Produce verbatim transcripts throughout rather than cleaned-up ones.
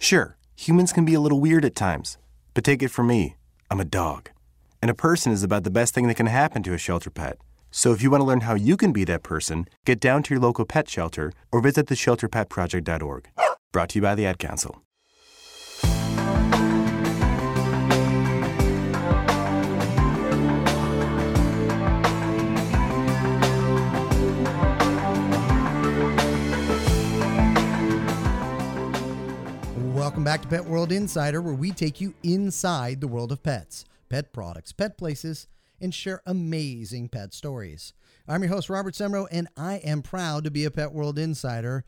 Sure, humans can be a little weird at times, but take it from me, I'm a dog. And a person is about the best thing that can happen to a shelter pet. So if you want to learn how you can be that person, get down to your local pet shelter or visit the shelter pet project dot org. Brought to you by the Ad Council. Welcome back to Pet World Insider, where we take you inside the world of pets, pet products, pet places, and share amazing pet stories. I'm your host, Robert Semro, and I am proud to be a Pet World Insider.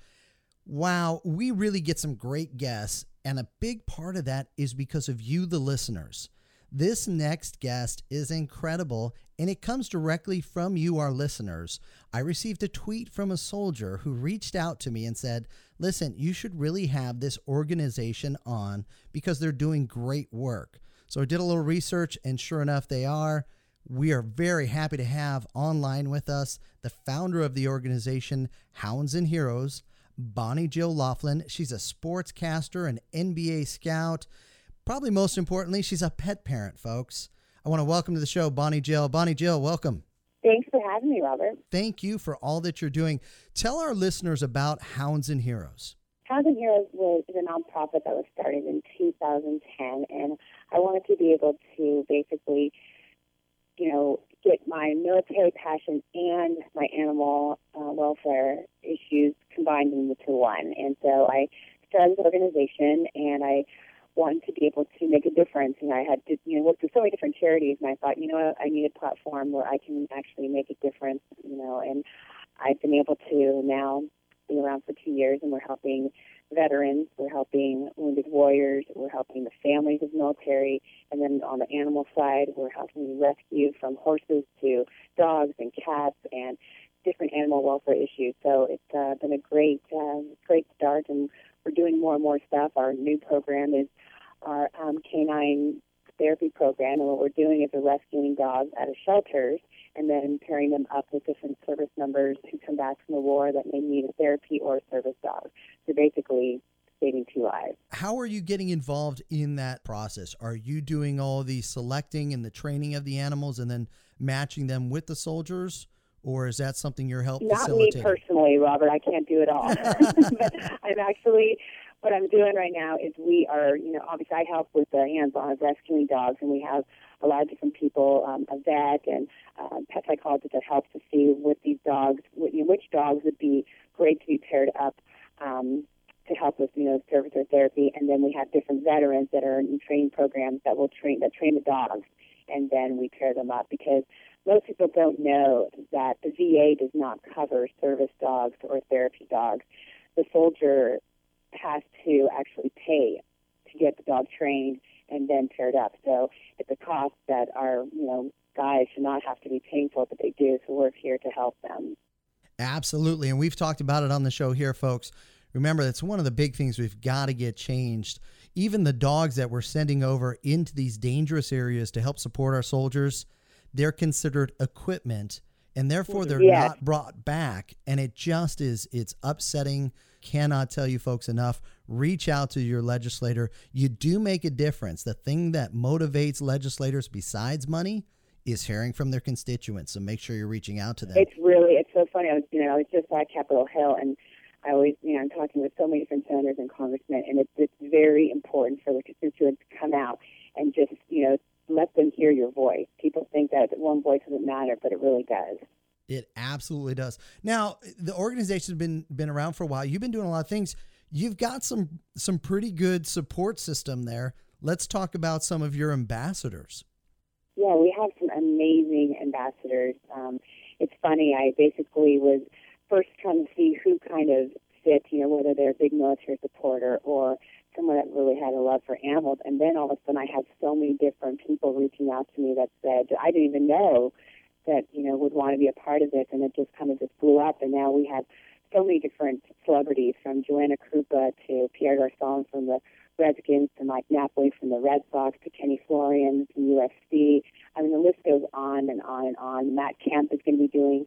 Wow, we really get some great guests, and a big part of that is because of you, the listeners. This next guest is incredible, and it comes directly from you, our listeners. I received a tweet from a soldier who reached out to me and said, listen, you should really have this organization on because they're doing great work. So I did a little research, and sure enough, they are. We are very happy to have online with us the founder of the organization, Hounds and Heroes, Bonnie Jill Laughlin. She's a sportscaster, an N B A scout. Probably most importantly, she's a pet parent, folks. I want to welcome to the show Bonnie Jill. Bonnie Jill, welcome. Thanks for having me, Robert. Thank you for all that you're doing. Tell our listeners about Hounds and Heroes. Hounds and Heroes was a nonprofit that was started in two thousand ten, and I wanted to be able to basically, you know, get my military passion and my animal uh, welfare issues combined into one. And so I started this organization, and I wanted to be able to make a difference. And I had to, you know, work with so many different charities, and I thought, you know what, I need a platform where I can actually make a difference, you know, and I've been able to now be around for two years, and we're helping veterans, we're helping wounded warriors, we're helping the families of military, and then on the animal side, we're helping rescue from horses to dogs and cats and different animal welfare issues. So it's uh, been a great, uh, great start, and we're doing more and more stuff. Our new program is our um, canine therapy program, and what we're doing is we're rescuing dogs out of shelters and then pairing them up with different service members who come back from the war that may need a therapy or a service dog. So basically saving two lives. How are you getting involved in that process? Are you doing all the selecting and the training of the animals and then matching them with the soldiers? Or is that something you're helping Not facilitate? me personally, Robert. I can't do it all. But I'm actually, what I'm doing right now is we are, you know, obviously I help with the hands-on of rescuing dogs, and we have a lot of different people, um, a vet and uh, pet psychologist that helps to see what these dogs, what, you know, which dogs would be great to be paired up um, to help with, you know, service or therapy. And then we have different veterans that are in training programs that will train, that train the dogs, and then we pair them up because most people don't know that the V A does not cover service dogs or therapy dogs. The soldier has to actually pay to get the dog trained and then paired up. So it's a cost that our, you know, guys should not have to be paying for, but they do. So we're here to help them. Absolutely. And we've talked about it on the show here, folks. Remember, that's one of the big things we've got to get changed. Even the dogs that we're sending over into these dangerous areas to help support our soldiers, they're considered equipment, and therefore they're yes. not brought back. And it just is, it's upsetting. Cannot tell you folks enough. Reach out to your legislator. You do make a difference. The thing that motivates legislators besides money is hearing from their constituents. So make sure you're reaching out to them. It's really, it's so funny. I was, you know, I was just at Capitol Hill, and I always, you know, I'm talking with so many different senators and congressmen, and it's, it's very important for the constituents to come out and just, you know, let them hear your voice. People think that one voice doesn't matter, but it really does. It absolutely does. Now, the organization's been been around for a while. You've been doing a lot of things. You've got some some pretty good support system there. Let's talk about some of your ambassadors. Yeah, we have some amazing ambassadors. Um, it's funny. I basically was first trying to see who kind of fit, you know, whether they're a big military supporter or someone that really had a love for animals. And then all of a sudden I had so many different people reaching out to me that said, I didn't even know that, you know, would want to be a part of this. And it just kind of just blew up. And now we have so many different celebrities, from Joanna Krupa to Pierre Garçon from the Redskins to Mike Napoli from the Red Sox to Kenny Florian from U F C. I mean, the list goes on and on and on. Matt Kemp is going to be doing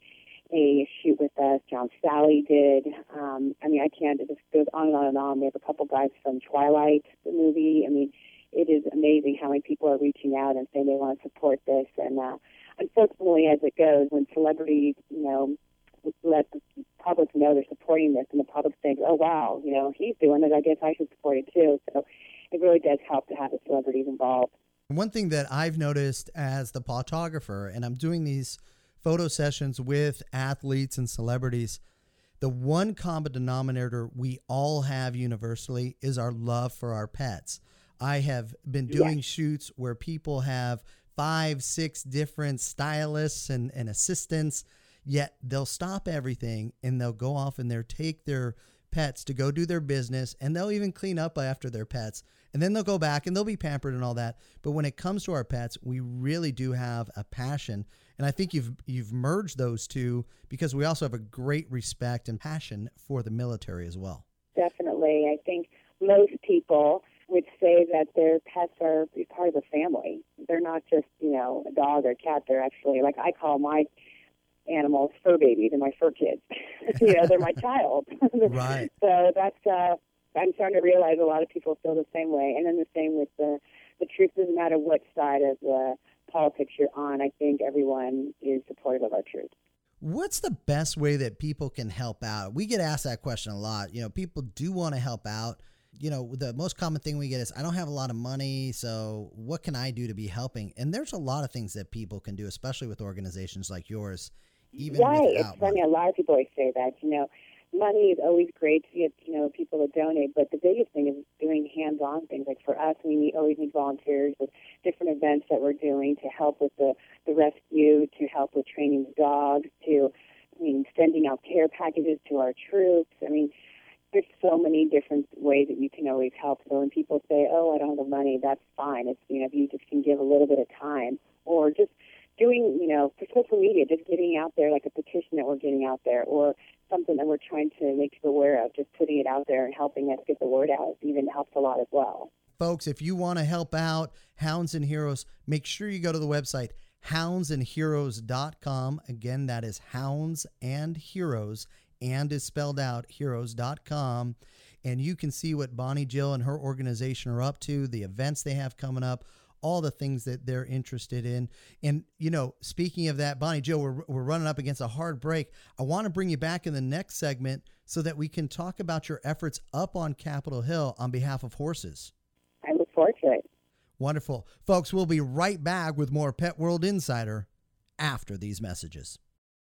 a shoot with us. John Sally did. Um, I mean, I can't, it just goes on and on and on. We have a couple guys from Twilight, the movie. I mean, it is amazing how many people are reaching out and saying they want to support this. And uh, unfortunately, as it goes, when celebrities, you know, let the public know they're supporting this, and the public thinks, oh, wow, you know, he's doing it, I guess I should support it too. So it really does help to have the celebrities involved. One thing that I've noticed as the photographer, and I'm doing these photo sessions with athletes and celebrities, the one common denominator we all have universally is our love for our pets. I have been doing yeah. shoots where people have five, six different stylists and, and assistants, yet they'll stop everything and they'll go off and they'll take their pets to go do their business, and they'll even clean up after their pets, and then they'll go back and they'll be pampered and all that. But when it comes to our pets, we really do have a passion, and I think you've you've merged those two because we also have a great respect and passion for the military as well. Definitely. I think most people would say that their pets are part of the family. They're not just, you know, a dog or a cat. They're actually, like I call my animals fur babies and my fur kids. You know, they're my child. Right. So that's, uh, I'm starting to realize a lot of people feel the same way. And then the same with the, the troops. Doesn't matter what side of the politics you're on. I think everyone is supportive of our troops. What's the best way that people can help out? We get asked that question a lot. You know, people do want to help out. You know, the most common thing we get is, I don't have a lot of money, so what can I do to be helping? And there's a lot of things that people can do, especially with organizations like yours. Even right. without It's funny. A lot of people always say that. You know, money is always great to get, you know, people to donate, but the biggest thing is doing hands-on things. Like for us, we need, always need volunteers with different events that we're doing to help with the, the rescue, to help with training the dogs, to, I mean, sending out care packages to our troops. I mean, there's so many different ways that you can always help. So when people say, oh, I don't have the money, that's fine. It's, you know, if you just can give a little bit of time, or just doing, you know, for social media, just getting out there, like a petition that we're getting out there, or something that we're trying to make people aware of, just putting it out there and helping us get the word out even helps a lot as well. Folks, if you want to help out Hounds and Heroes, make sure you go to the website, hounds and heroes dot com. Again, that is Hounds and Heroes, and is spelled out, heroes dot com. And you can see what Bonnie Jill and her organization are up to, the events they have coming up, all the things that they're interested in. And, you know, speaking of that, Bonnie Jill, we're, we're running up against a hard break. I want to bring you back in the next segment so that we can talk about your efforts up on Capitol Hill on behalf of horses. I look forward to it. Wonderful. Folks, we'll be right back with more Pet World Insider after these messages.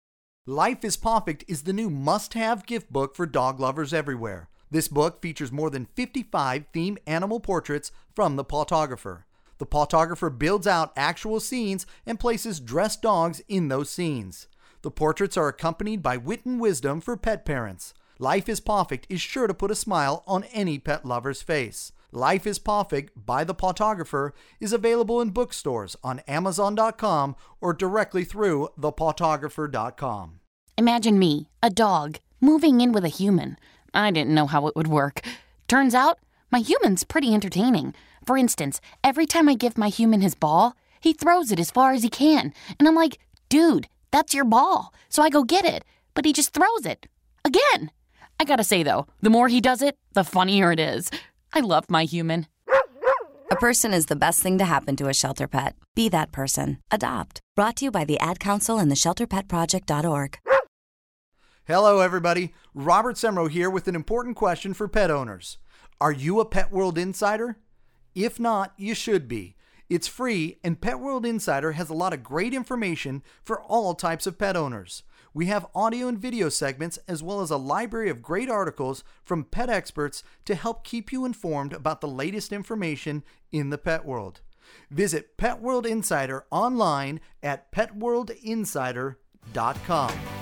Life is Perfect is the new must-have gift book for dog lovers everywhere. This book features more than fifty-five themed animal portraits from the photographer. The photographer builds out actual scenes and places dressed dogs in those scenes. The portraits are accompanied by wit and wisdom for pet parents. Life is Perfect is sure to put a smile on any pet lover's face. Life is Perfect by the photographer is available in bookstores, on amazon dot com, or directly through the photographer dot com. Imagine me, a dog, moving in with a human. I didn't know how it would work. Turns out, my human's pretty entertaining. For instance, every time I give my human his ball, he throws it as far as he can. And I'm like, dude, that's your ball. So I go get it. But he just throws it. Again. I gotta say, though, the more he does it, the funnier it is. I love my human. A person is the best thing to happen to a shelter pet. Be that person. Adopt. Brought to you by the Ad Council and the shelter pet project dot org. Hello, everybody. Robert Semro here with an important question for pet owners. Are you a Pet World Insider? If not, you should be. It's free, and Pet World Insider has a lot of great information for all types of pet owners. We have audio and video segments, as well as a library of great articles from pet experts to help keep you informed about the latest information in the pet world. Visit Pet World Insider online at pet world insider dot com.